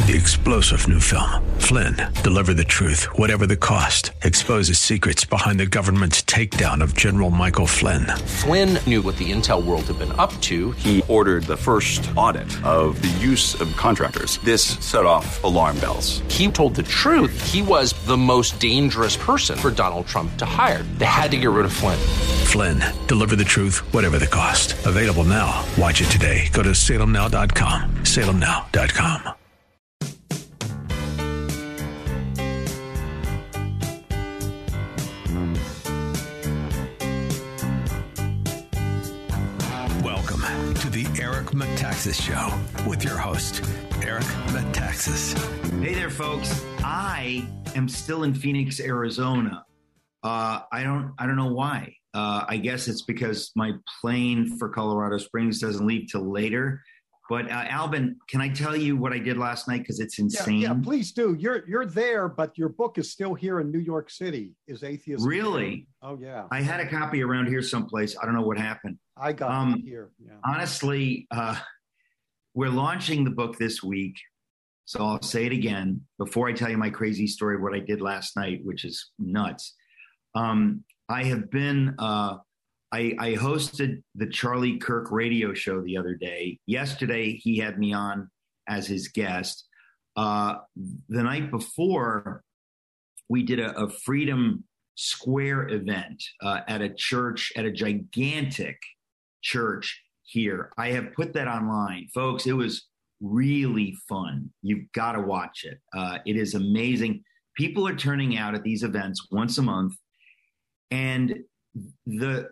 the explosive new film, Flynn, deliver the truth, whatever the cost, exposes secrets behind the government's takedown of General Michael Flynn. Flynn knew what the intel world had been up to. He ordered the first audit of the use of contractors. This set off alarm bells. He told the truth. He was the most dangerous person for Donald Trump to hire. They had to get rid of Flynn. Flynn, deliver the truth, whatever the cost. Available now. Watch it today. Go to salemnow.com. salemnow.com. Welcome to the Eric Metaxas Show with your host, Eric Metaxas. Hey there, folks. I am still in Phoenix, Arizona. I don't know why. I guess it's because my plane for Colorado Springs doesn't leave till later. But Albin, can I tell you what I did last night? Because it's insane. Yeah, please do. You're there, but your book is still here in New York City. Is Atheism? Really? Oh yeah. I had a copy around here someplace. I don't know what happened. I got it here. Yeah. Honestly, we're launching the book this week. So I'll say it again before I tell you my crazy story of what I did last night, which is nuts. I have been, I hosted the Charlie Kirk radio show the other day. Yesterday, he had me on as his guest. The night before, we did a Freedom Square event at a church, at a gigantic church here. I have put that online. Folks, it was really fun. You've got to watch it. It is amazing. People are turning out at these events once a month. And the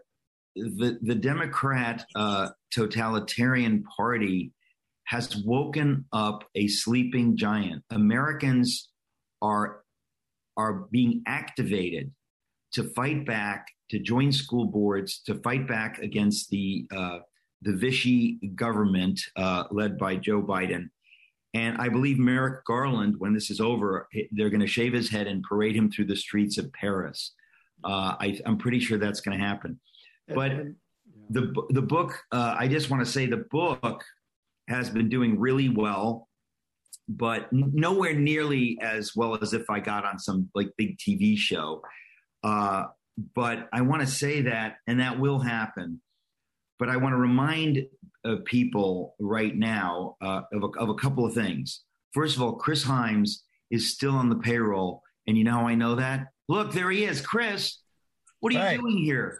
Democrat totalitarian party has woken up a sleeping giant. Americans are being activated to fight back, to join school boards, to fight back against the Vichy government led by Joe Biden. And I believe Merrick Garland, when this is over, they're going to shave his head and parade him through the streets of Paris. I'm pretty sure that's going to happen. But the book, I just want to say the book has been doing really well, but nowhere nearly as well as if I got on some like big TV show. But I want to say that, and that will happen. But I want to remind people right now of a couple of things. First of all, Chris Himes is still on the payroll. And you know how I know that? Look, there he is. Chris, what are you doing here?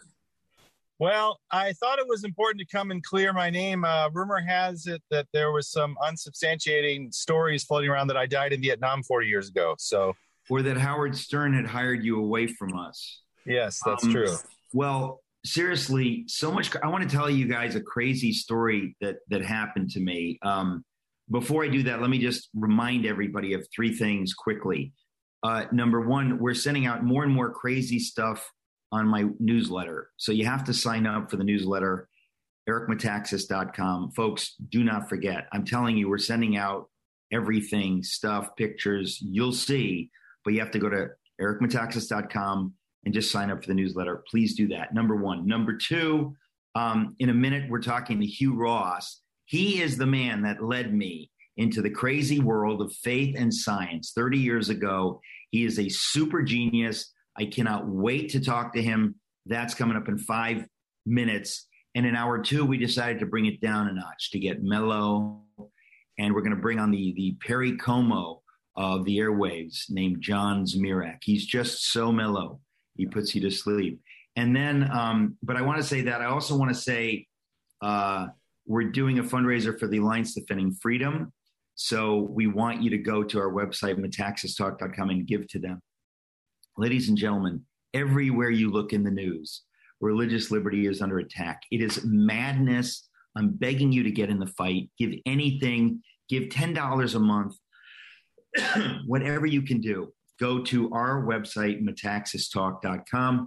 Well, I thought it was important to come and clear my name. Rumor has it that there was some unsubstantiating stories floating around that I died in Vietnam 40 years ago. Or that Howard Stern had hired you away from us. Yes, that's true. Well, seriously, so much. I want to tell you guys a crazy story that happened to me. Before I do that, let me just remind everybody of three things quickly. Number one, we're sending out more and more crazy stuff on my newsletter. So you have to sign up for the newsletter, ericmetaxas.com. Folks, do not forget. I'm telling you, we're sending out everything, stuff, pictures, you'll see, but you have to go to ericmetaxas.com and just sign up for the newsletter. Please do that. Number one. Number two, in a minute, we're talking to Hugh Ross. He is the man that led me into the crazy world of faith and science 30 years ago. He is a super genius. I cannot wait to talk to him. That's coming up in 5 minutes. And in hour two, we decided to bring it down a notch to get mellow. And we're going to bring on the Perry Como of the airwaves named John Zmirak. He's just so mellow. He puts you to sleep. And then, but I want to say that. I also want to say we're doing a fundraiser for the Alliance Defending Freedom. So we want you to go to our website, metaxastalk.com, and give to them. Ladies and gentlemen, everywhere you look in the news, religious liberty is under attack. It is madness. I'm begging you to get in the fight. Give anything. Give $10 a month. Whatever you can do. Go to our website, metaxastalk.com.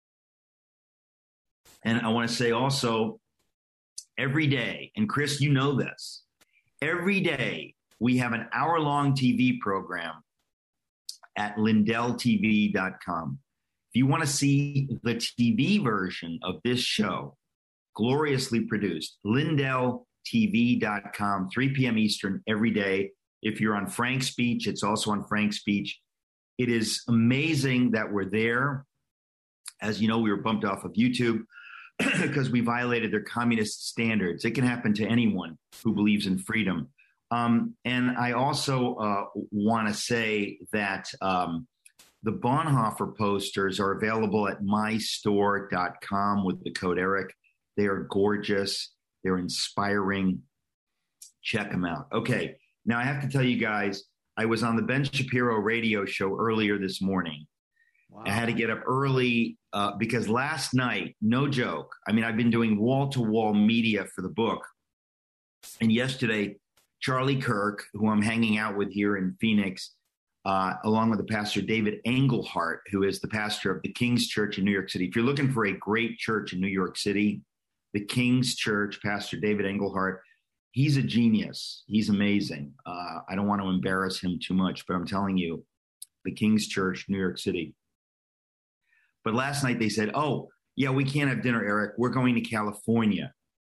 And I want to say also, every day, and Chris, you know this, every day we have an hour-long TV program at lindelltv.com. If you want to see the TV version of this show, gloriously produced, lindelltv.com, 3 p.m. Eastern every day. If you're on Frank's Speech, it's also on Frank's Speech. It is amazing that we're there. As you know, we were bumped off of YouTube because we violated their communist standards. It can happen to anyone who believes in freedom. And I also want to say that the Bonhoeffer posters are available at mystore.com with the code Eric. They are gorgeous. They're inspiring. Check them out. Okay. Now I have to tell you guys, I was on the Ben Shapiro radio show earlier this morning. Wow. I had to get up early because last night, no joke. I mean, I've been doing wall-to-wall media for the book. And yesterday, Charlie Kirk, who I'm hanging out with here in Phoenix, along with the pastor David Engelhardt, who is the pastor of the King's Church in New York City. If you're looking for a great church in New York City, the King's Church, Pastor David Engelhardt, he's a genius. He's amazing. I don't want to embarrass him too much, but I'm telling you, the King's Church, New York City. But last night they said, oh, yeah, we can't have dinner, Eric. We're going to California.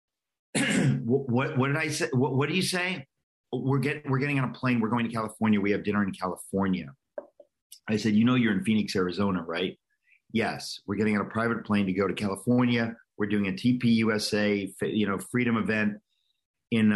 What did I say? What do you say? We're getting on a plane. We're going to California. We have dinner in California. I said, you know, you're in Phoenix, Arizona, right? Yes. We're getting on a private plane to go to California. We're doing a TPUSA, freedom event in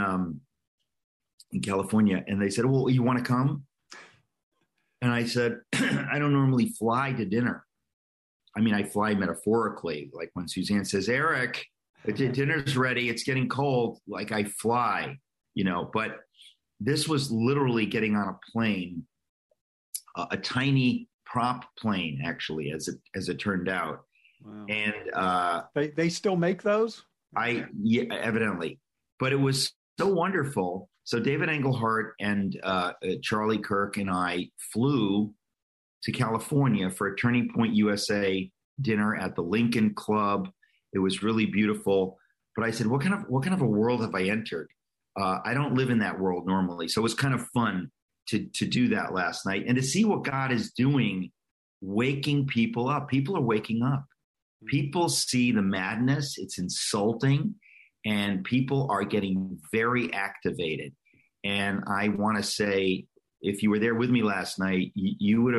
California. And they said, well, you want to come? And I said, I don't normally fly to dinner. I mean, I fly metaphorically, like when Suzanne says, Eric, dinner's ready. It's getting cold. Like I fly, but this was literally getting on a plane, a tiny prop plane, actually, as it turned out. Wow. And they still make those? Yeah, evidently. But it was so wonderful. So David Engelhardt and Charlie Kirk and I flew to California for a Turning Point USA dinner at the Lincoln Club. It was really beautiful. But I said, what kind of a world have I entered? I don't live in that world normally. So it was kind of fun to do that last night and to see what God is doing, waking people up. People are waking up. People see the madness. It's insulting. And people are getting very activated. And I want to say, if you were there with me last night, you would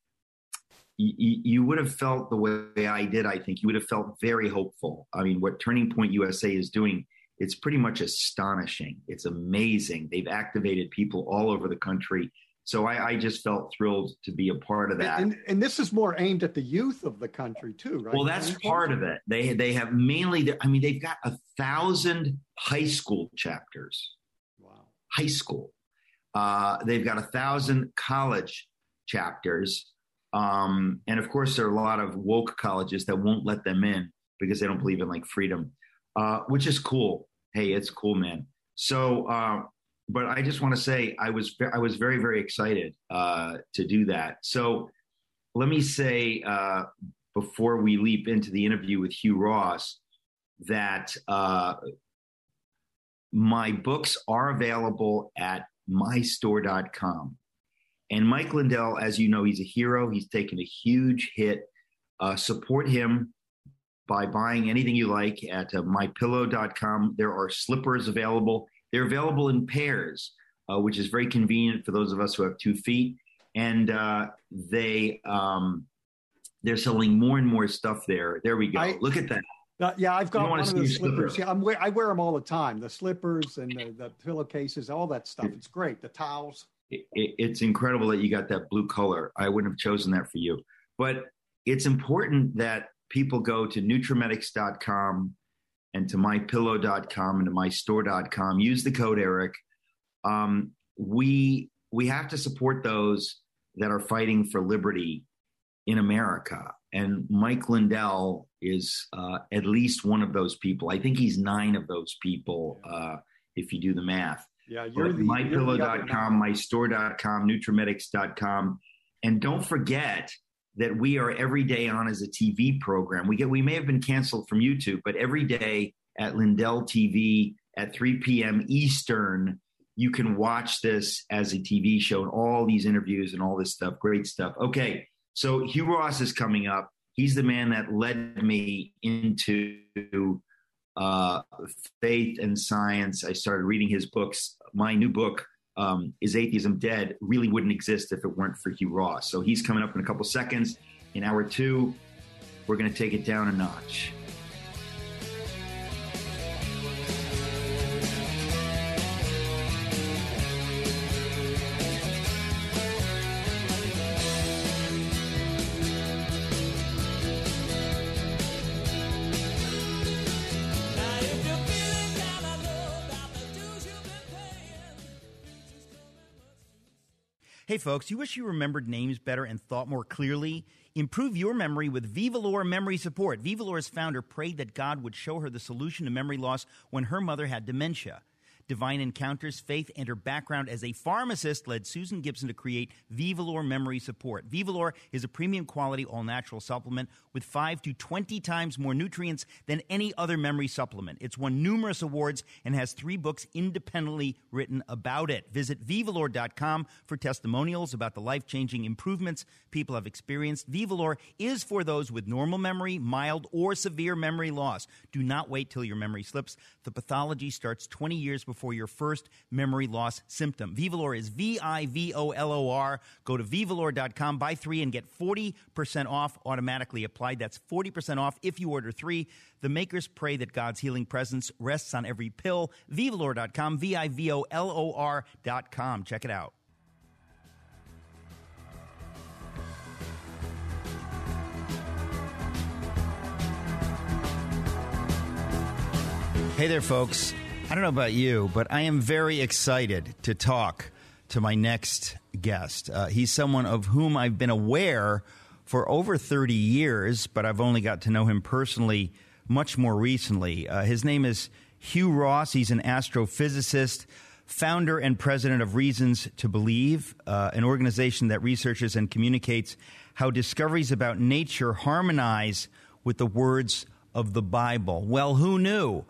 have felt the way I did. I think you would have felt very hopeful. I mean, what Turning Point USA is doing, it's pretty much astonishing. It's amazing. They've activated people all over the country. So I just felt thrilled to be a part of that. And this is more aimed at the youth of the country too, right? Well, that's part of it. They have mainly, they've got 1,000 high school chapters. Wow. High school. They've got 1,000 college chapters. And of course, there are a lot of woke colleges that won't let them in because they don't believe in like freedom, which is cool. Hey, it's cool, man. So, but I just want to say I was very, very excited to do that. So let me say before we leap into the interview with Hugh Ross that my books are available at mystore.com. And Mike Lindell, as you know, he's a hero. He's taken a huge hit. Support him by buying anything you like at mypillow.com. There are slippers available. They're available in pairs, which is very convenient for those of us who have 2 feet. And they're selling more and more stuff there. There we go. Look at that. Yeah, I've got one of the slippers. Yeah, I wear them all the time. The slippers and the pillowcases, all that stuff. It's great. The towels. It's incredible that you got that blue color. I wouldn't have chosen that for you. But it's important that people go to Nutrimedics.com and to mypillow.com and to mystore.com. Use the code Eric. We have to support those that are fighting for liberty in America. And Mike Lindell is at least one of those people. I think he's 9 of those people, if you do the math. Yeah, mypillow.com, mystore.com, Nutrimedics.com. And don't forget that we are every day on as a TV program. We may have been canceled from YouTube, but every day at Lindell TV at 3 p.m. Eastern, you can watch this as a TV show and all these interviews and all this stuff. Great stuff. Okay, so Hugh Ross is coming up. He's the man that led me into faith and science. I started reading his books. My new book, Is Atheism Dead really wouldn't exist if it weren't for Hugh Ross. So he's coming up in a couple seconds. In hour 2, we're going to take it down a notch. Hey folks, you wish you remembered names better and thought more clearly? Improve your memory with Vivalor Memory Support. Vivalor's founder prayed that God would show her the solution to memory loss when her mother had dementia. Divine encounters, faith, and her background as a pharmacist led Susan Gibson to create Vivalor Memory Support. Vivalor is a premium quality all-natural supplement with 5 to 20 times more nutrients than any other memory supplement. It's won numerous awards and has 3 books independently written about it. Visit Vivalor.com for testimonials about the life-changing improvements people have experienced. Vivalor is for those with normal memory, mild, or severe memory loss. Do not wait till your memory slips. The pathology starts 20 years before your first memory loss symptom. Vivalor is Vivolor. Go to Vivalor.com, buy 3 and get 40% off automatically applied. That's 40% off if you order 3. The makers pray that God's healing presence rests on every pill. Vivalor.com, Vivolor.com. Check it out. Hey there, folks. I don't know about you, but I am very excited to talk to my next guest. He's someone of whom I've been aware for over 30 years, but I've only got to know him personally much more recently. His name is Hugh Ross. He's an astrophysicist, founder and president of Reasons to Believe, an organization that researches and communicates how discoveries about nature harmonize with the words of the Bible. Well, who knew?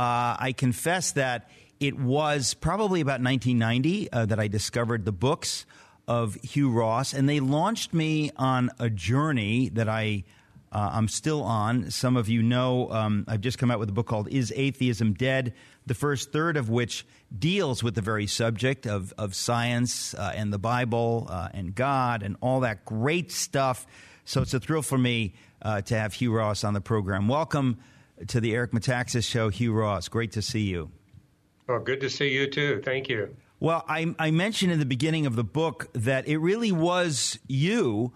I confess that it was probably about 1990 that I discovered the books of Hugh Ross, and they launched me on a journey that I'm still on. Some of you know I've just come out with a book called Is Atheism Dead?, the first third of which deals with the very subject of science and the Bible and God and all that great stuff. So it's a thrill for me to have Hugh Ross on the program. Welcome to the Eric Metaxas Show, Hugh Ross. Great to see you. Oh, good to see you too. Thank you. Well, I mentioned in the beginning of the book that it really was you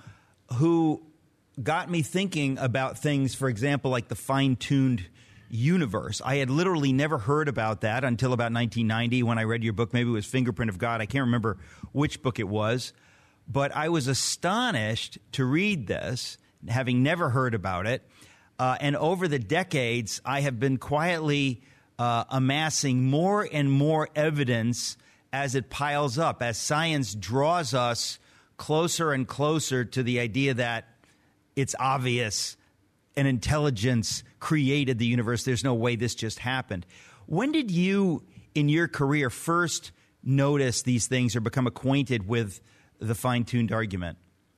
who got me thinking about things, for example, like the fine-tuned universe. I had literally never heard about that until about 1990 when I read your book. Maybe it was Fingerprint of God. I can't remember which book it was. But I was astonished to read this, having never heard about it. And over the decades, I have been quietly amassing more and more evidence as it piles up, as science draws us closer and closer to the idea that it's obvious an intelligence created the universe. There's no way this just happened. When did you, in your career, first notice these things or become acquainted with the fine-tuned argument?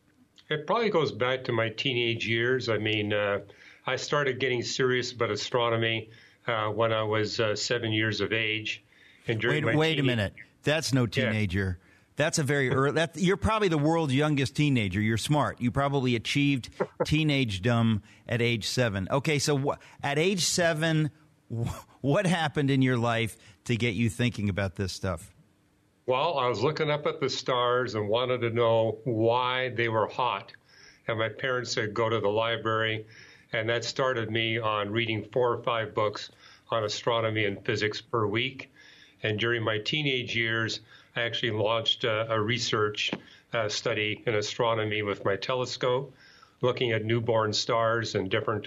It probably goes back to my teenage years. I mean, I started getting serious about astronomy when I was 7 years of age. And wait a minute. That's no teenager. Yeah. That's a very early. You're probably the world's youngest teenager. You're smart. You probably achieved teenagedom at age 7. Okay, so at age 7, what happened in your life to get you thinking about this stuff? Well, I was looking up at the stars and wanted to know why they were hot. And my parents said, go to the library. And that started me on reading 4 or 5 books on astronomy and physics per week. And during my teenage years, I actually launched a research study in astronomy with my telescope, looking at newborn stars and different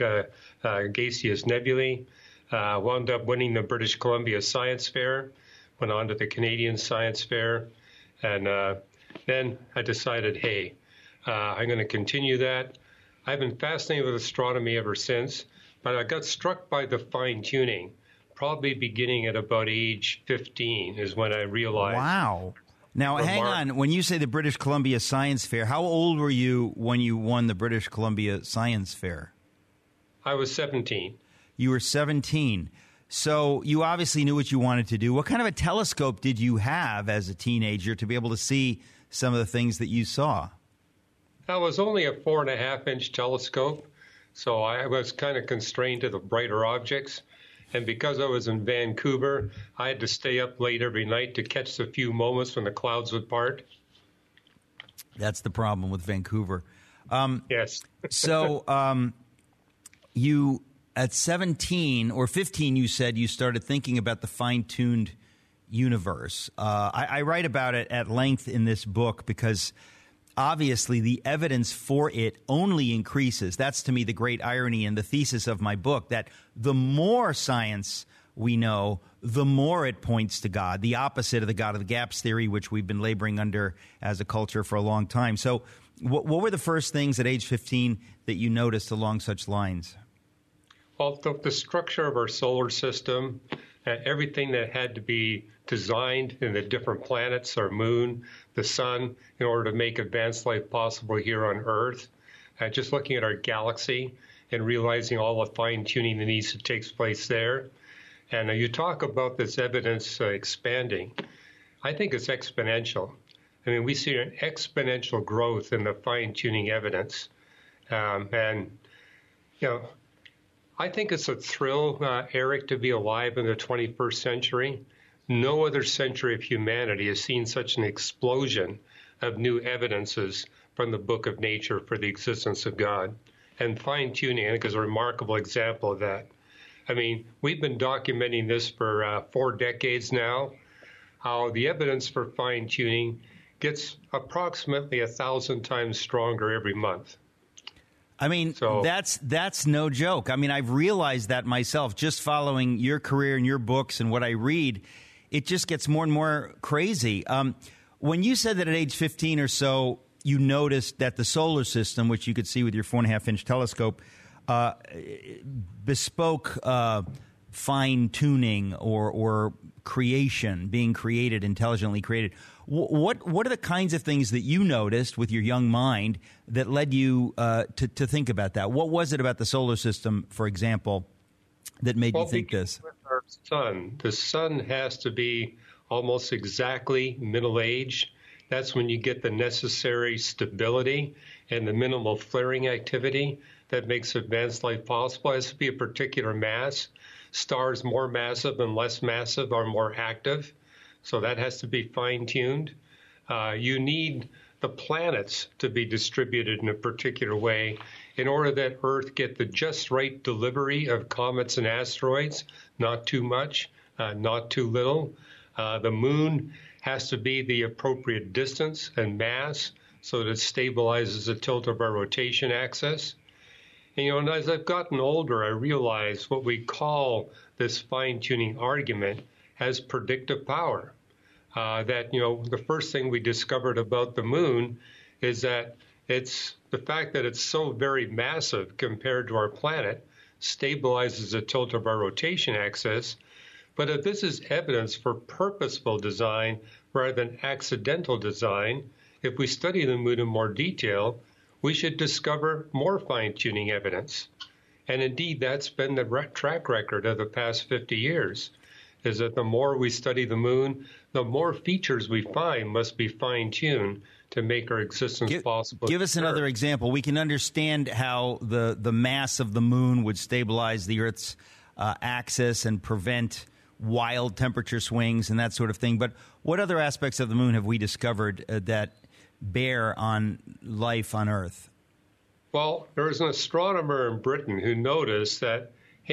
gaseous nebulae. Wound up winning the British Columbia Science Fair, went on to the Canadian Science Fair. And then I decided, hey, I'm going to continue that. I've been fascinated with astronomy ever since, but I got struck by the fine-tuning, probably beginning at about age 15 is when I realized. Wow. Now, hang on. When you say the British Columbia Science Fair, how old were you when you won the British Columbia Science Fair? I was 17. You were 17. So you obviously knew what you wanted to do. What kind of a telescope did you have as a teenager to be able to see some of the things that you saw? That was only a 4.5-inch telescope, so I was kind of constrained to the brighter objects. And because I was in Vancouver, I had to stay up late every night to catch the few moments when the clouds would part. That's the problem with Vancouver. Yes. So you, at 17 or 15, you said you started thinking about the fine-tuned universe. I write about it at length in this book because obviously the evidence for it only increases. That's, to me, the great irony and the thesis of my book, that the more science we know, the more it points to God, the opposite of the God of the gaps theory, which we've been laboring under as a culture for a long time. So what were the first things at age 15 that you noticed along such lines? Well, the structure of our solar system, everything that had to be designed in the different planets, our moon, the sun, in order to make advanced life possible here on Earth. Just looking at our galaxy and realizing all the fine-tuning that needs to take place there. And you talk about this evidence expanding. I think it's exponential. I mean, we see an exponential growth in the fine-tuning evidence. And, you know, I think it's a thrill, Eric, to be alive in the 21st century. No other century of humanity has seen such an explosion of new evidences from the book of nature for the existence of God. And fine-tuning, I think, is a remarkable example of that. I mean, we've been documenting this for 4 decades now, how the evidence for fine-tuning gets approximately 1,000 times stronger every month. I mean, that's no joke. I mean, I've realized that myself just following your career and your books and what I read. It just gets more and more crazy. When you said that at age 15 or so, you noticed that the solar system, which you could see with your 4.5-inch telescope, bespoke fine-tuning or creation, being created, intelligently created. What are the kinds of things that you noticed with your young mind that led you to think about that? What was it about the solar system, for example, that made you think this? With our sun, the sun has to be almost exactly middle age. That's when you get the necessary stability and the minimal flaring activity that makes advanced life possible. It has to be a particular mass. Stars more massive and less massive are more active, so that has to be fine-tuned. You need the planets to be distributed in a particular way in order that Earth get the just right delivery of comets and asteroids, not too much, not too little. The moon has to be the appropriate distance and mass so that it stabilizes the tilt of our rotation axis. And as I've gotten older, I realize what we call this fine-tuning argument has predictive power. That, the first thing we discovered about the moon is that it's the fact that it's so very massive compared to our planet stabilizes the tilt of our rotation axis. But if this is evidence for purposeful design rather than accidental design, if we study the moon in more detail, we should discover more fine-tuning evidence. And indeed, that's been the track record of the past 50 years, is that the more we study the moon, the more features we find must be fine-tuned to make our existence possible. Give us another example. We can understand how the mass of the moon would stabilize the Earth's axis and prevent wild temperature swings and that sort of thing. But what other aspects of the moon have we discovered that bear on life on Earth? Well, there was an astronomer in Britain who noticed that,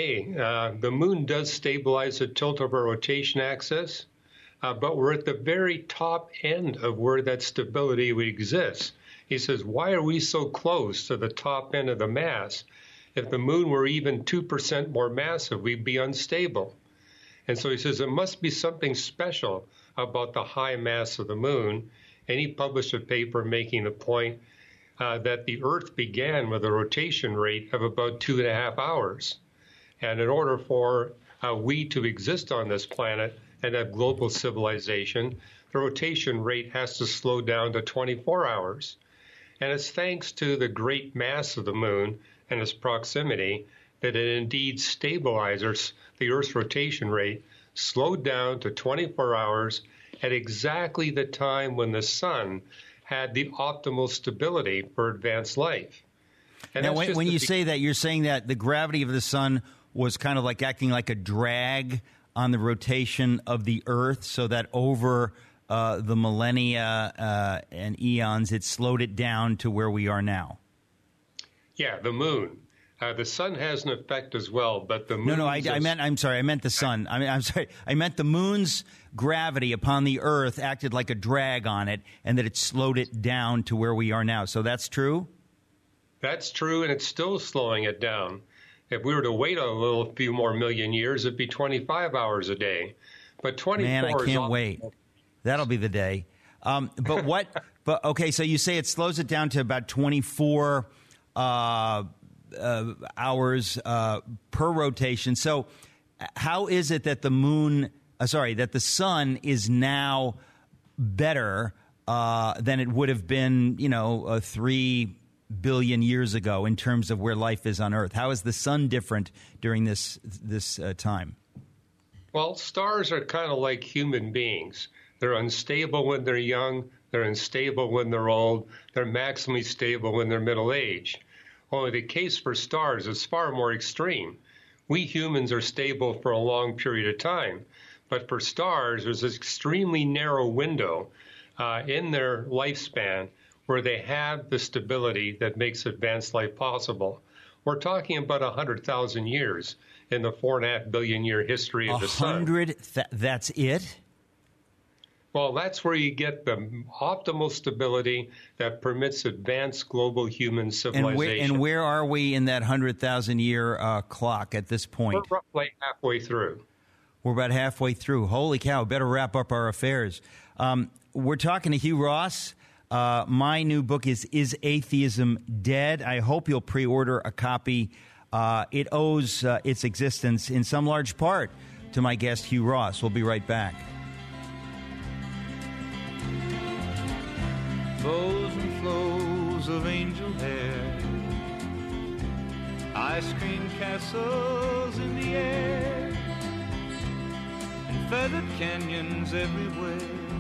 the moon does stabilize the tilt of our rotation axis, but we're at the very top end of where that stability would exist. He says, why are we so close to the top end of the mass? If the moon were even 2% more massive, we'd be unstable. And so he says it must be something special about the high mass of the moon. And he published a paper making the point that the Earth began with a rotation rate of about 2.5 hours. And in order for we to exist on this planet and have global civilization, the rotation rate has to slow down to 24 hours. And it's thanks to the great mass of the moon and its proximity that it indeed stabilizes the Earth's rotation rate, slowed down to 24 hours at exactly the time when the sun had the optimal stability for advanced life. And now, when you say that, you're saying that the gravity of the sun was kind of like acting like a drag on the rotation of the Earth, so that over the millennia and eons, it slowed it down to where we are now. Yeah, the moon. The sun has an effect as well, but the moon. I meant the sun. I meant the moon's gravity upon the Earth acted like a drag on it, and that it slowed it down to where we are now. So that's true? That's true, and it's still slowing it down. If we were to wait a few more million years, it'd be 25 hours a day. But 24 Man, I can't wait. That'll be the day. But okay, so you say it slows it down to about 24 hours per rotation. So how is it that that the sun is now better than it would have been, 3 billion years ago in terms of where life is on Earth? How is the sun different during this time? Well, stars are kind of like human beings. They're unstable when they're young. They're unstable when they're old. They're maximally stable when they're middle-aged. Only the case for stars is far more extreme. We humans are stable for a long period of time. But for stars, there's this extremely narrow window in their lifespan where they have the stability that makes advanced life possible. We're talking about 100,000 years in the 4.5 billion year history of the sun. That's it? Well, that's where you get the optimal stability that permits advanced global human civilization. And where are we in that 100,000 year clock at this point? We're roughly halfway through. We're about halfway through. Holy cow, better wrap up our affairs. We're talking to Hugh Ross. My new book is Atheism Dead? I hope you'll pre-order a copy. It owes its existence in some large part to my guest, Hugh Ross. We'll be right back. Flows and flows of angel hair, ice cream castles in the air, and feathered canyons everywhere.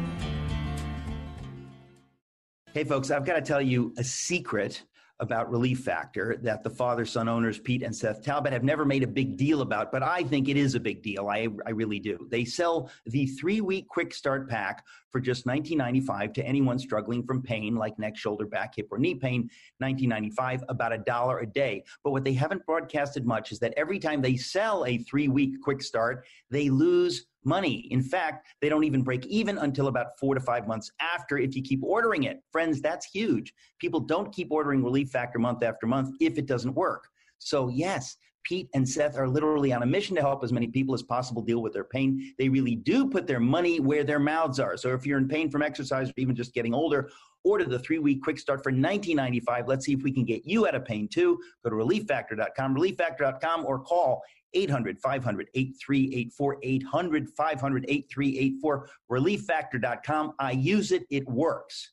Hey, folks, I've got to tell you a secret about Relief Factor that the father-son owners, Pete and Seth Talbot, have never made a big deal about, but I think it is a big deal. I really do. They sell the 3-week quick start pack for just $19.95 to anyone struggling from pain like neck, shoulder, back, hip, or knee pain, $19.95, about $1 a day. But what they haven't broadcasted much is that every time they sell a 3-week quick start, they lose money. In fact, they don't even break even until about 4 to 5 months after if you keep ordering it. Friends, that's huge. People don't keep ordering Relief Factor month after month if it doesn't work. So yes, Pete and Seth are literally on a mission to help as many people as possible deal with their pain. They really do put their money where their mouths are. So if you're in pain from exercise or even just getting older, order the 3-week quick start for $19.95. Let's see if we can get you out of pain too. Go to relieffactor.com, relieffactor.com, or call 800-500-8384, 800-500-8384, relieffactor.com. I use it. It works.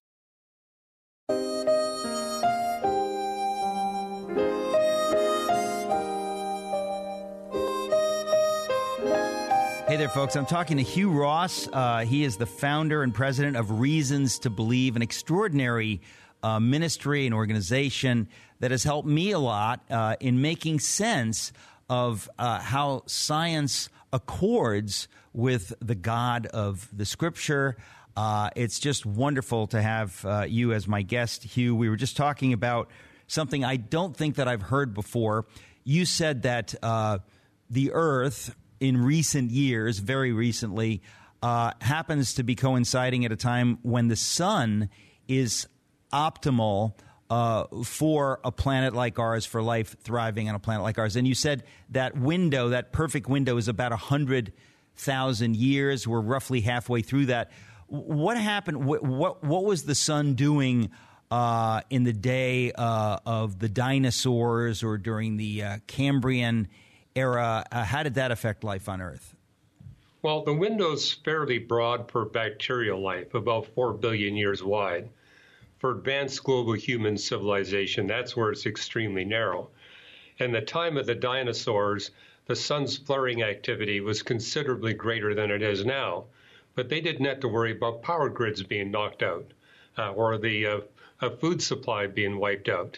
Hey there, folks. I'm talking to Hugh Ross. He is the founder and president of Reasons to Believe, an extraordinary ministry and organization that has helped me a lot in making sense of how science accords with the God of the Scripture. It's just wonderful to have you as my guest, Hugh. We were just talking about something I don't think that I've heard before. You said that the Earth in recent years, very recently, happens to be coinciding at a time when the sun is optimal for a planet like ours, for life thriving on a planet like ours. And you said that window, that perfect window, is about 100,000 years. We're roughly halfway through that. What happened? What was the sun doing in the day of the dinosaurs or during the Cambrian era? How did that affect life on Earth? Well, the window's fairly broad for bacterial life, about 4 billion years wide. For advanced global human civilization, that's where it's extremely narrow. In the time of the dinosaurs, the sun's flaring activity was considerably greater than it is now, but they didn't have to worry about power grids being knocked out or the food supply being wiped out.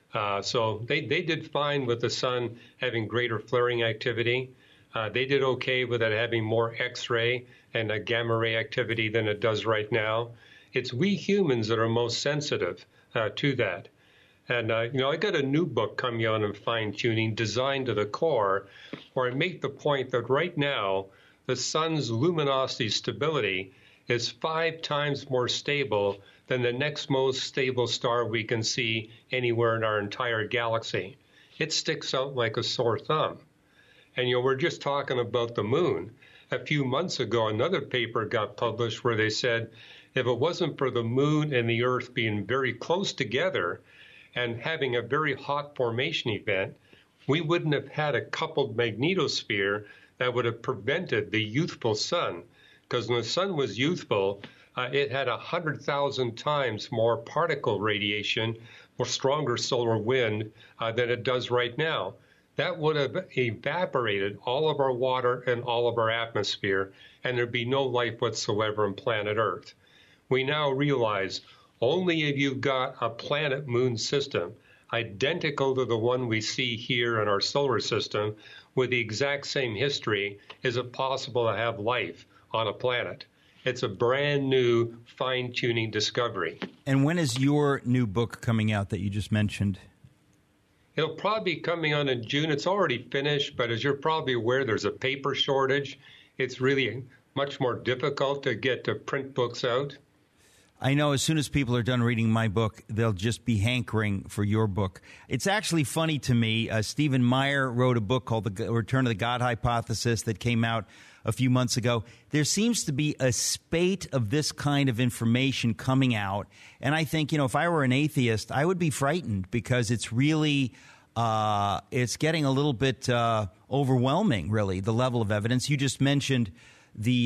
So they did fine with the sun having greater flaring activity. They did okay with it having more X-ray and gamma ray activity than it does right now. It's we humans that are most sensitive to that. And, I got a new book coming out on fine-tuning, Designed to the Core, where I make the point that right now, the sun's luminosity stability is 5 times more stable than the next most stable star we can see anywhere in our entire galaxy. It sticks out like a sore thumb. And, we're just talking about the moon. A few months ago, another paper got published where they said if it wasn't for the moon and the Earth being very close together and having a very hot formation event, we wouldn't have had a coupled magnetosphere that would have prevented the youthful sun. Because when the sun was youthful, it had 100,000 times more particle radiation or stronger solar wind than it does right now. That would have evaporated all of our water and all of our atmosphere, and there'd be no life whatsoever on planet Earth. We now realize only if you've got a planet-moon system identical to the one we see here in our solar system with the exact same history is it possible to have life on a planet. It's a brand new fine-tuning discovery. And when is your new book coming out that you just mentioned? It'll probably be coming out in June. It's already finished, but as you're probably aware, there's a paper shortage. It's really much more difficult to get to print books out. I know as soon as people are done reading my book, they'll just be hankering for your book. It's actually funny to me. Stephen Meyer wrote a book called The Return of the God Hypothesis that came out a few months ago. There seems to be a spate of this kind of information coming out. And I think, if I were an atheist, I would be frightened because it's really it's getting a little bit overwhelming, really, the level of evidence. You just mentioned the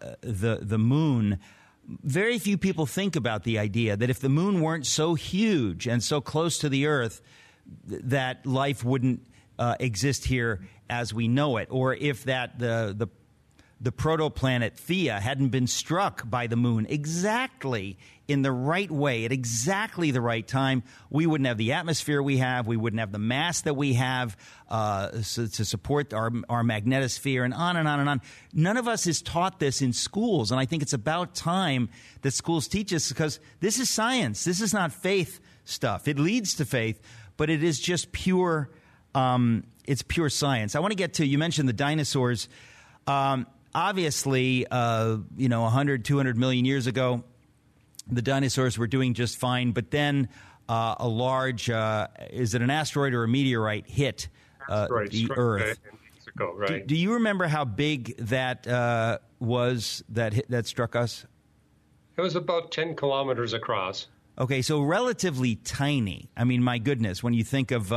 moon. Very few people think about the idea that if the moon weren't so huge and so close to the Earth, that life wouldn't exist here as we know it, or if that the protoplanet Theia hadn't been struck by the moon exactly in the right way at exactly the right time, we wouldn't have the atmosphere we have, we wouldn't have the mass that we have to support our magnetosphere, and on and on and on. None of us is taught this in schools, and I think it's about time that schools teach us, because this is science. This is not faith stuff. It leads to faith, but it is just pure. It's pure science. I want to get to, you mentioned the dinosaurs. Obviously, 100, 200 million years ago, the dinosaurs were doing just fine. But then a large, is it an asteroid or a meteorite, hit the Earth. In Mexico, right. Do you remember how big that was that struck us? It was about 10 kilometers across. Okay, so relatively tiny. I mean, my goodness, when you think of,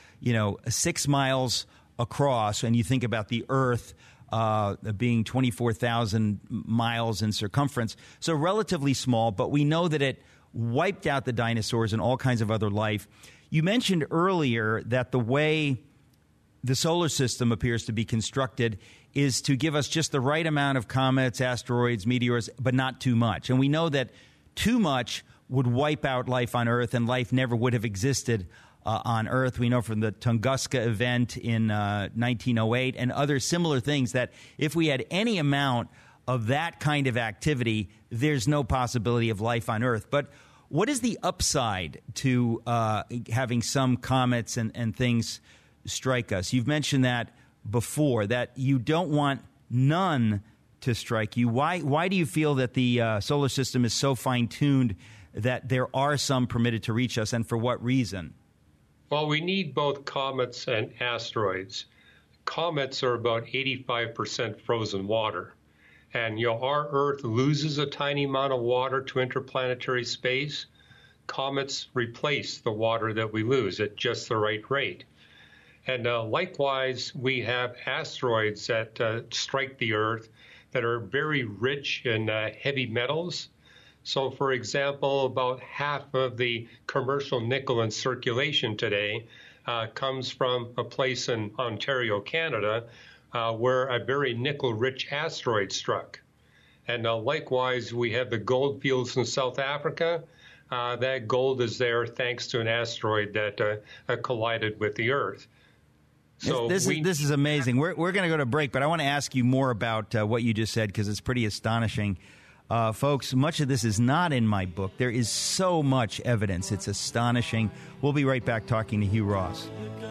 6 miles across and you think about the Earth being 24,000 miles in circumference. So relatively small, but we know that it wiped out the dinosaurs and all kinds of other life. You mentioned earlier that the way the solar system appears to be constructed is to give us just the right amount of comets, asteroids, meteors, but not too much. And we know that too much would wipe out life on Earth, and life never would have existed on Earth. We know from the Tunguska event in 1908 and other similar things that if we had any amount of that kind of activity, there's no possibility of life on Earth. But what is the upside to having some comets and things strike us? You've mentioned that before, that you don't want none to strike you. Why do you feel that the solar system is so fine-tuned that there are some permitted to reach us, and for what reason? Well, we need both comets and asteroids. Comets are about 85% frozen water. And, our Earth loses a tiny amount of water to interplanetary space. Comets replace the water that we lose at just the right rate. And likewise, we have asteroids that strike the Earth that are very rich in heavy metals. So, for example, about half of the commercial nickel in circulation today comes from a place in Ontario, Canada, where a very nickel-rich asteroid struck. And likewise, we have the gold fields in South Africa. That gold is there thanks to an asteroid that collided with the Earth. So this is amazing. We're going to go to break, but I want to ask you more about what you just said because it's pretty astonishing. Folks, much of this is not in my book. There is so much evidence. It's astonishing. We'll be right back talking to Hugh Ross.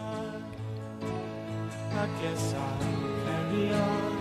I guess I'll carry on.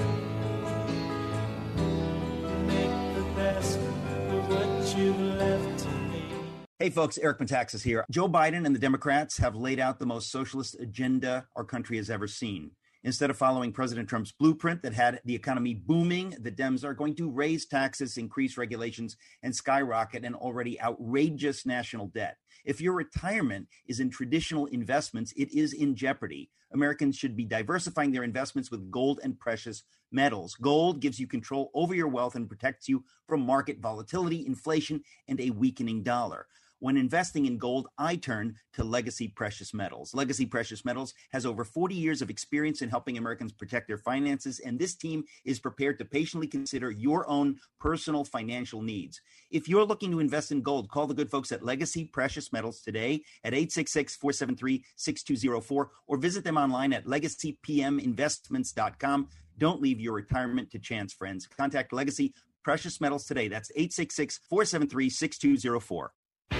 Make the best of what you've left to me. Hey folks, Eric Metaxas here. Joe Biden and the Democrats have laid out the most socialist agenda our country has ever seen. Instead of following President Trump's blueprint that had the economy booming, the Dems are going to raise taxes, increase regulations, and skyrocket an already outrageous national debt. If your retirement is in traditional investments, it is in jeopardy. Americans should be diversifying their investments with gold and precious metals. Gold gives you control over your wealth and protects you from market volatility, inflation, and a weakening dollar. When investing in gold, I turn to Legacy Precious Metals. Legacy Precious Metals has over 40 years of experience in helping Americans protect their finances, and this team is prepared to patiently consider your own personal financial needs. If you're looking to invest in gold, call the good folks at Legacy Precious Metals today at 866-473-6204 or visit them online at legacypminvestments.com. Don't leave your retirement to chance, friends. Contact Legacy Precious Metals today. That's 866-473-6204.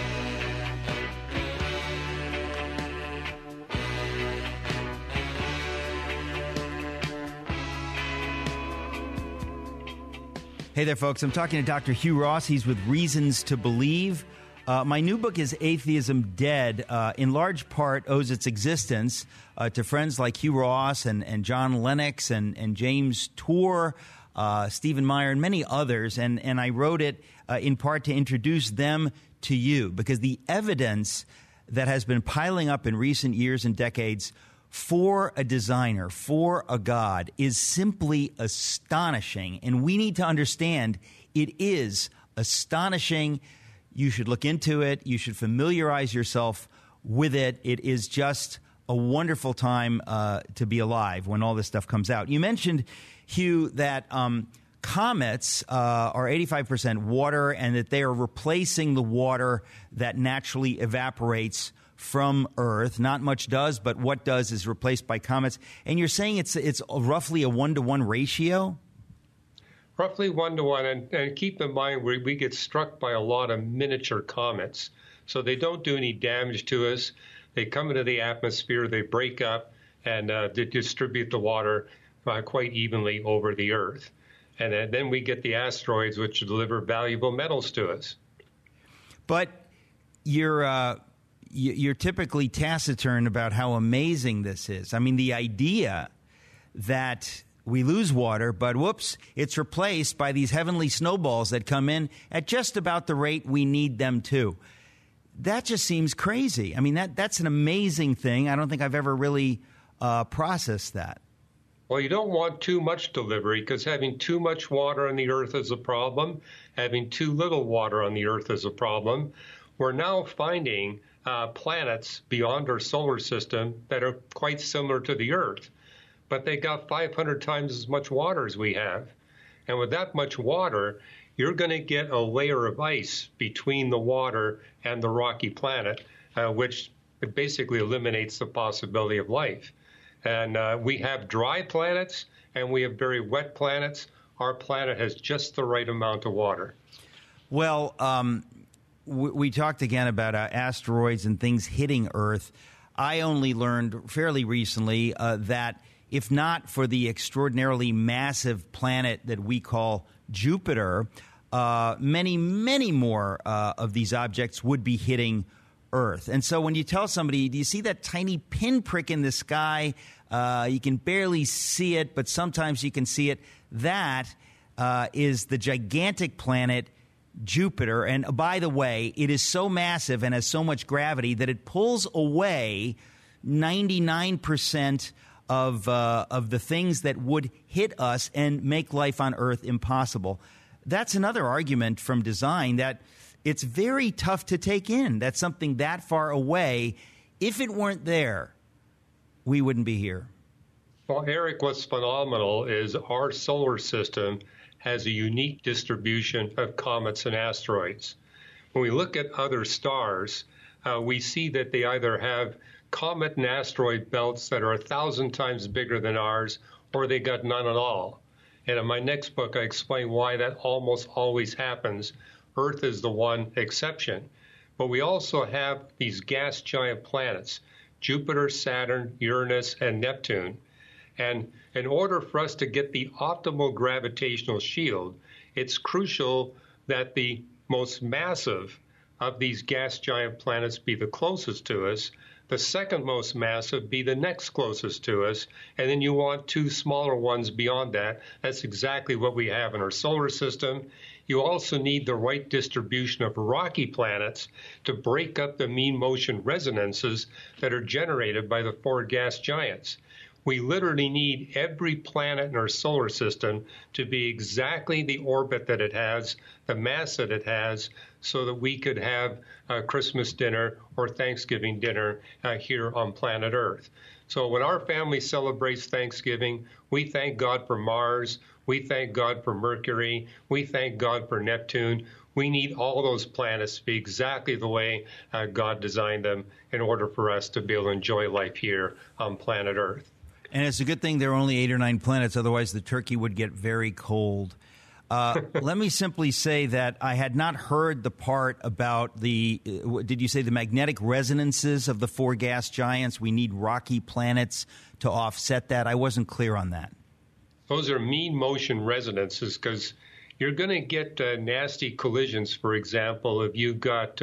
Hey there, folks. I'm talking to Dr. Hugh Ross. He's with Reasons to Believe. My new book is Atheism Dead, in large part owes its existence to friends like Hugh Ross and John Lennox and James Tour, Stephen Meyer, and many others. And I wrote it in part to introduce them to you because the evidence that has been piling up in recent years and decades for a designer, for a God, is simply astonishing. And we need to understand it is astonishing. You should look into it. You should familiarize yourself with it. It is just a wonderful time to be alive when all this stuff comes out. You mentioned, Hugh, that comets are 85% water and that they are replacing the water that naturally evaporates from Earth. Not much does, but what does is replaced by comets. And you're saying it's roughly a 1-to-1 ratio? Roughly 1-to-1. And keep in mind, we get struck by a lot of miniature comets. So they don't do any damage to us. They come into the atmosphere, they break up, and they distribute the water quite evenly over the Earth. And then we get the asteroids, which deliver valuable metals to us. But you're typically taciturn about how amazing this is. I mean, the idea that we lose water, but whoops, it's replaced by these heavenly snowballs that come in at just about the rate we need them to. That just seems crazy. I mean, that's an amazing thing. I don't think I've ever really processed that. Well, you don't want too much delivery because having too much water on the Earth is a problem. Having too little water on the Earth is a problem. We're now finding planets beyond our solar system that are quite similar to the Earth, but they got 500 times as much water as we have. And with that much water, you're going to get a layer of ice between the water and the rocky planet, which basically eliminates the possibility of life. And we have dry planets and we have very wet planets. Our planet has just the right amount of water. Well, we talked again about asteroids and things hitting Earth. I only learned fairly recently that if not for the extraordinarily massive planet that we call Jupiter, many, many more of these objects would be hitting Earth. And so when you tell somebody, do you see that tiny pinprick in the sky? You can barely see it, but sometimes you can see it. That is the gigantic planet Jupiter. And by the way, it is so massive and has so much gravity that it pulls away 99% of the things that would hit us and make life on Earth impossible. That's another argument from design that it's very tough to take in that something that far away If it weren't there, we wouldn't be here. Well, Eric, what's phenomenal is our solar system has a unique distribution of comets and asteroids. When we look at other stars, we see that they either have comet and asteroid belts that are 1,000 times bigger than ours, or they got none at all. And in my next book, I explain why that almost always happens. Earth is the one exception. But we also have these gas giant planets, Jupiter, Saturn, Uranus, and Neptune. And in order for us to get the optimal gravitational shield, it's crucial that the most massive of these gas giant planets be the closest to us, the second most massive be the next closest to us, and then you want two smaller ones beyond that. That's exactly what we have in our solar system. You also need the right distribution of rocky planets to break up the mean motion resonances that are generated by the four gas giants. We literally need every planet in our solar system to be exactly the orbit that it has, the mass that it has, so that we could have a Christmas dinner or Thanksgiving dinner here on planet Earth. So when our family celebrates Thanksgiving, we thank God for Mars, we thank God for Mercury, we thank God for Neptune. We need all those planets to be exactly the way God designed them in order for us to be able to enjoy life here on planet Earth. And it's a good thing there are only 8 or 9 planets, otherwise the turkey would get very cold. Let me simply say that I had not heard the part about did you say the magnetic resonances of the four gas giants? We need rocky planets to offset that. I wasn't clear on that. Those are mean motion resonances because you're going to get nasty collisions. For example, if you've got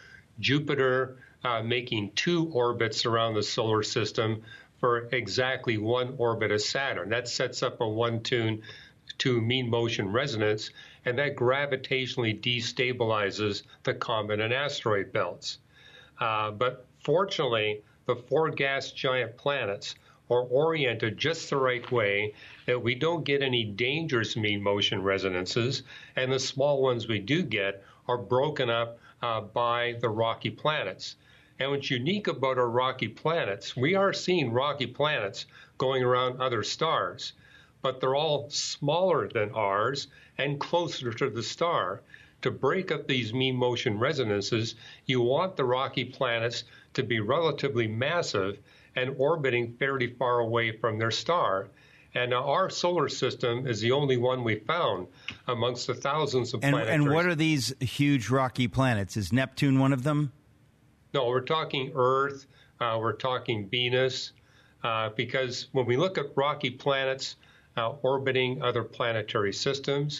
Jupiter making 2 orbits around the solar system for exactly 1 orbit of Saturn. That sets up a 1-2 mean motion resonance, and that gravitationally destabilizes the comet and asteroid belts. But fortunately, the 4 gas giant planets are oriented just the right way that we don't get any dangerous mean motion resonances, and the small ones we do get are broken up by the rocky planets. And what's unique about our rocky planets, we are seeing rocky planets going around other stars, but they're all smaller than ours and closer to the star. To break up these mean motion resonances, you want the rocky planets to be relatively massive and orbiting fairly far away from their star. And our solar system is the only one we found amongst the thousands of planets. And what are these huge rocky planets? Is Neptune one of them? No, we're talking Earth, we're talking Venus, because when we look at rocky planets orbiting other planetary systems,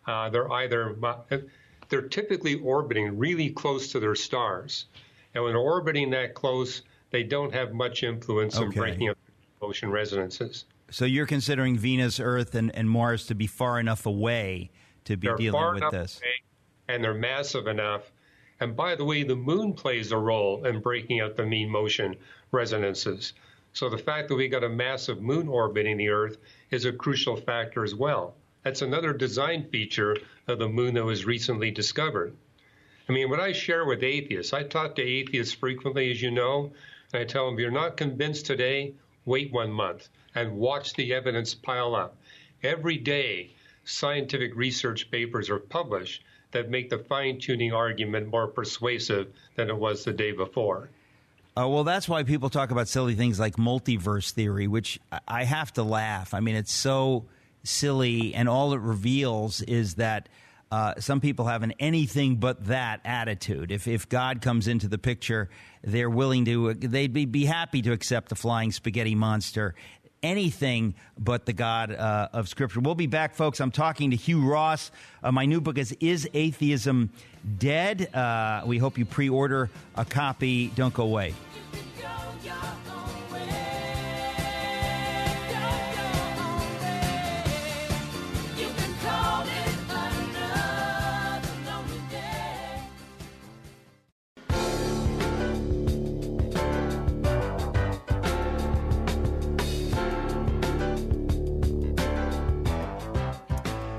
they're typically orbiting really close to their stars. And when orbiting that close, they don't have much influence in breaking up ocean resonances. So you're considering Venus, Earth, and Mars to be far enough away to be dealing with this. Away, and they're massive enough. And by the way, the moon plays a role in breaking up the mean motion resonances. So the fact that we got a massive moon orbiting the Earth is a crucial factor as well. That's another design feature of the moon that was recently discovered. I mean, what I share with atheists, I talk to atheists frequently, as you know, and I tell them, if you're not convinced today, wait 1 month and watch the evidence pile up. Every day, scientific research papers are published that make the fine-tuning argument more persuasive than it was the day before. Well, that's why people talk about silly things like multiverse theory, which I have to laugh. I mean, it's so silly, and all it reveals is that some people have an anything but that attitude. If God comes into the picture, they're willing to, they'd be happy to accept the flying spaghetti monster. Anything but the God of Scripture. We'll be back, folks. I'm talking to Hugh Ross. My new book is Atheism Dead? We hope you pre-order a copy. Don't go away.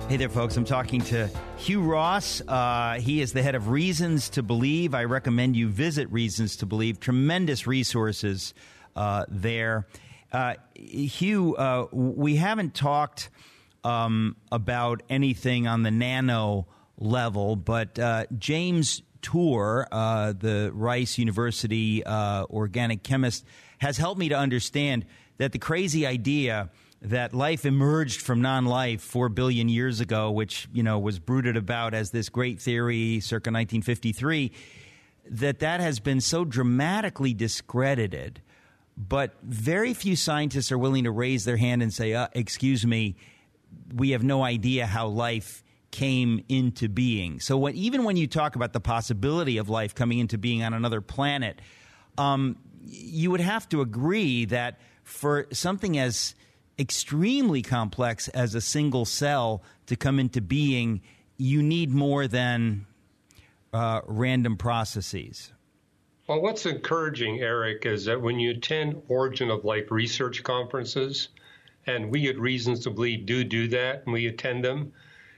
Hey there, folks. I'm talking to Hugh Ross. He is the head of Reasons to Believe. I recommend you visit Reasons to Believe. Tremendous resources there. Hugh, we haven't talked about anything on the nano level, but James Tour, the Rice University organic chemist, has helped me to understand that the crazy idea that life emerged from non-life 4 billion years ago, which, you know, was bruited about as this great theory circa 1953, that has been so dramatically discredited. But very few scientists are willing to raise their hand and say, excuse me, we have no idea how life came into being. So even when you talk about the possibility of life coming into being on another planet, you would have to agree that for something as extremely complex as a single cell to come into being, you need more than random processes. Well, what's encouraging, Eric, is that when you attend Origin of Life research conferences, and we at Reasons to Believe do that, and we attend them,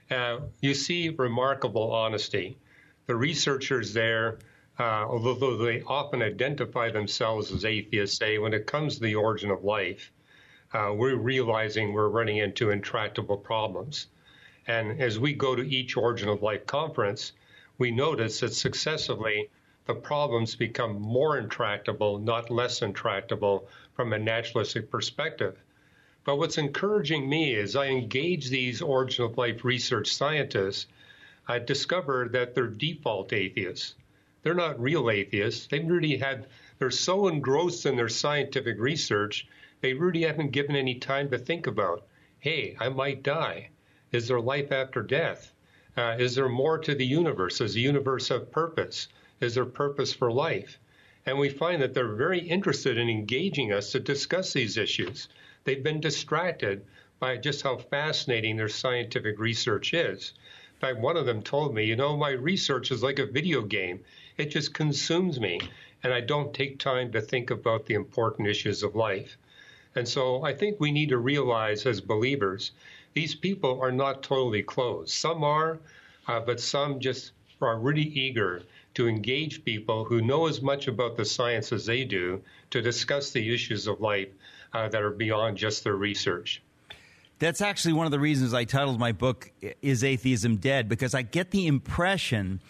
you see remarkable honesty. The researchers there, although they often identify themselves as atheists, say when it comes to the origin of life, we're realizing we're running into intractable problems. And as we go to each Origin of Life conference, we notice that successively the problems become more intractable, not less intractable from a naturalistic perspective. But what's encouraging me is I engage these Origin of Life research scientists, I discover that they're default atheists. They're not real atheists. They're so engrossed in their scientific research, they really haven't given any time to think about, hey, I might die. Is there life after death? Is there more to the universe? Does the universe have purpose? Is there purpose for life? And we find that they're very interested in engaging us to discuss these issues. They've been distracted by just how fascinating their scientific research is. In fact, one of them told me, my research is like a video game. It just consumes me, and I don't take time to think about the important issues of life. And so I think we need to realize as believers, these people are not totally closed. Some are, but some just are really eager to engage people who know as much about the science as they do to discuss the issues of life that are beyond just their research. That's actually one of the reasons I titled my book, Is Atheism Dead? Because I get the impression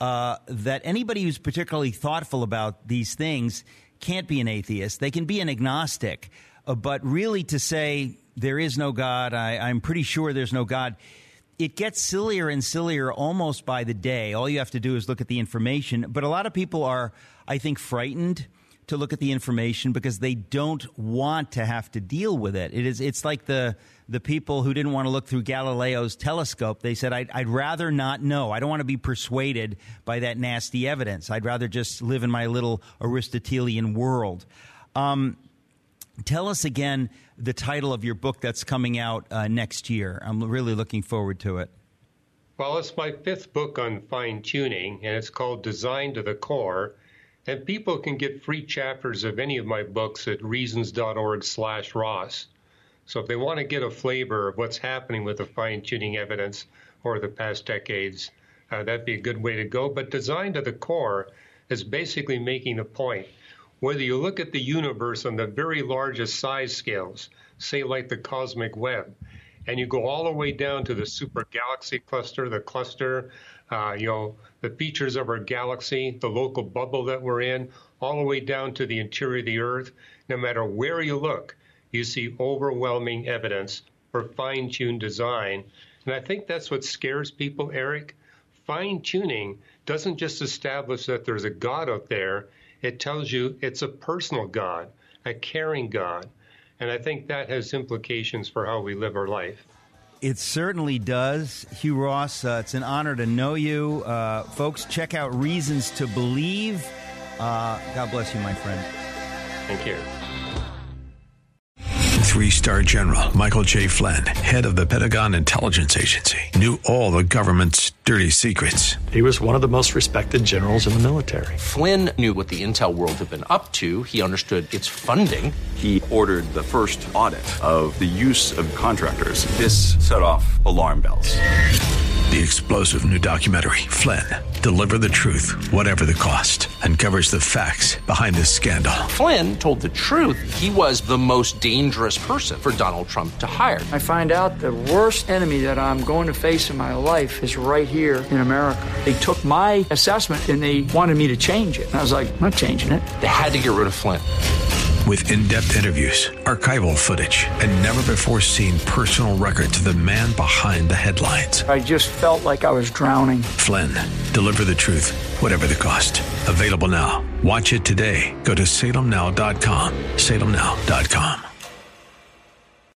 that anybody who's particularly thoughtful about these things can't be an atheist. They can be an agnostic. But really to say there is no God, I'm pretty sure there's no God, it gets sillier and sillier almost by the day. All you have to do is look at the information. But a lot of people are, I think, frightened to look at the information because they don't want to have to deal with it. It's like the people who didn't want to look through Galileo's telescope. They said, I'd rather not know. I don't want to be persuaded by that nasty evidence. I'd rather just live in my little Aristotelian world. Tell us again the title of your book that's coming out next year. I'm really looking forward to it. Well, it's my 5th book on fine-tuning, and it's called Design to the Core. And people can get free chapters of any of my books at reasons.org/Ross. So if they want to get a flavor of what's happening with the fine-tuning evidence over the past decades, that'd be a good way to go. But Design to the Core is basically making a point. Whether you look at the universe on the very largest size scales, say like the cosmic web, and you go all the way down to the super galaxy cluster, the cluster, the features of our galaxy, the local bubble that we're in, all the way down to the interior of the Earth, no matter where you look, you see overwhelming evidence for fine-tuned design. And I think that's what scares people, Eric. Fine-tuning doesn't just establish that there's a God out there. It tells you it's a personal God, a caring God. And I think that has implications for how we live our life. It certainly does. Hugh Ross, it's an honor to know you. Folks, check out Reasons to Believe. God bless you, my friend. Thank you. 3-star general Michael J. Flynn, head of the Pentagon Intelligence Agency, knew all the government's dirty secrets. He was one of the most respected generals in the military. Flynn knew what the intel world had been up to. He understood its funding. He ordered the first audit of the use of contractors. This set off alarm bells. The explosive new documentary, Flynn, Deliver the Truth, Whatever the Cost, uncovers the facts behind this scandal. Flynn told the truth. He was the most dangerous person for Donald Trump to hire. I find out the worst enemy that I'm going to face in my life is right here in America. They took my assessment and they wanted me to change it. And I was like, I'm not changing it. They had to get rid of Flynn. With in-depth interviews, archival footage, and never-before-seen personal records of the man behind the headlines. I just felt like I was drowning. Flynn, Deliver the Truth, Whatever the Cost. Available now. Watch it today. Go to salemnow.com. salemnow.com.